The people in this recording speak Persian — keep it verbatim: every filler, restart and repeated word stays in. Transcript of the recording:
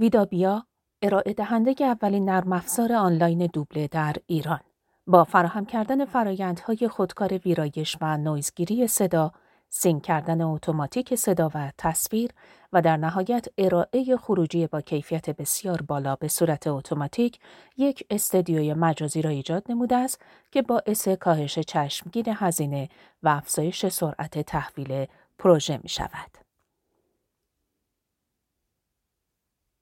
ویدابیا ارائه دهنده اولین نرم افزار آنلاین دوبله در ایران با فراهم کردن فرآیندهای خودکار ویرایش و نویزگیری صدا، سینک کردن اتوماتیک صدا و تصویر و در نهایت ارائه خروجی با کیفیت بسیار بالا به صورت اتوماتیک، یک استدیوی مجازی را ایجاد نموده است که باعث کاهش چشمگیر هزینه و افزایش سرعت تحویل پروژه می شود.